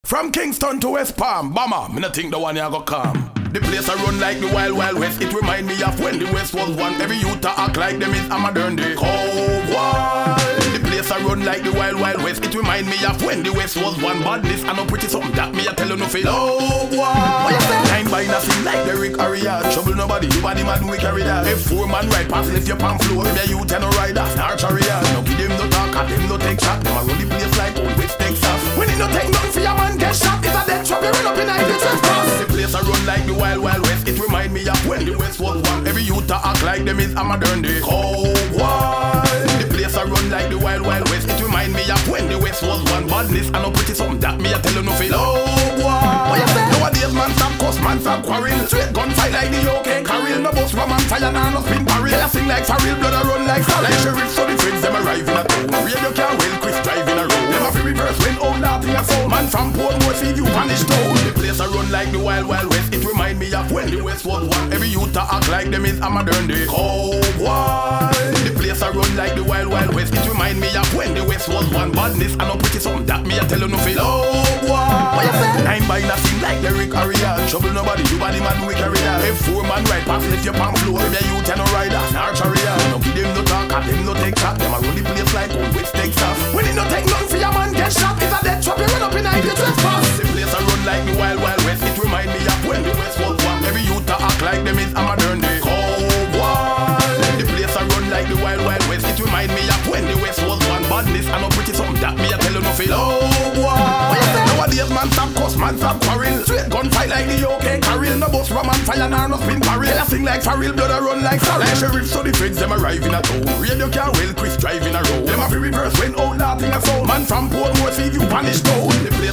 From Kingston to West Palm, Bama, me no think the one ya go calm. The place I run like the Wild Wild West. It remind me of when the West was one. Every youth a act like them is a modern day cowboy. The place I run like the Wild Wild West. It remind me of when the West was one. Badness and no pretty something that me a tell you no feel. Oh boy, time by nothing like the Rick Ariad. Trouble nobody, you body man we carry that. If 4 man ride past, lift your palm floor. If you tell no rider, start chariot. No give them no talk, and them no take shot. Them a run the place like old West Texas. When it no take none for your man get shot. It's a dead trap, you run up in the cross. The place I run like the Wild Wild West. It remind me of when the West was one. Every youth a act like them is a modern day cowboy. The place I run like the Wild Wild West. It remind me of when the West was one. Badness and no pretty something that me a tell you no feel. Oh boy, nowadays man stop cuss, man stop quarrel. Straight gun fight like the OK Carril. No bus from man fire, nah no spin barrel. They a sing like for real, blood a run like star. Like sheriff, so the friends them arrive in a town. Radio can't well, Chris drive in a road. Them a fi reverse when old nothing a sound. Man from Portmore see you vanish town. The place I run like the Wild Wild West. It remind me of when the West was one. Every youth a act like them is a modern day cowboy. The place I run like the Wild Wild West. It remind me of when the West was one. Badness and no pretty something that me a tell you no feel. Oh boy, time by nothing like the Rick Ariad. Trouble nobody, you body man we carry that. If 4 man ride past, lift your palm floor. If you tell no rider, start chariot. No give them no talk, and them no take shot. Them a run the place like old West Texas. When it no take none for your man get shot. It's a dead trap, you run up in the trespass. The place I run like the Wild Wild West. It remind me of when the West was one. Every youth a act like them is a modern day cowboy. The place I run like the Wild Wild West. It remind me of when the West was one. Badness and no pretty something that me a tell you no feel. Oh boy, nowadays man stop cuss, man stop quarrel. Straight gun fight like the OK Carril. No bus from man fire, nah no spin barrel. They a sing like for real, blood a run like star. Like sheriff, so the friends them arrive in a town. Radio can't well, Chris drive in a road. Them a fi reverse when old nothing a sound. Man from Portmore see you vanish town.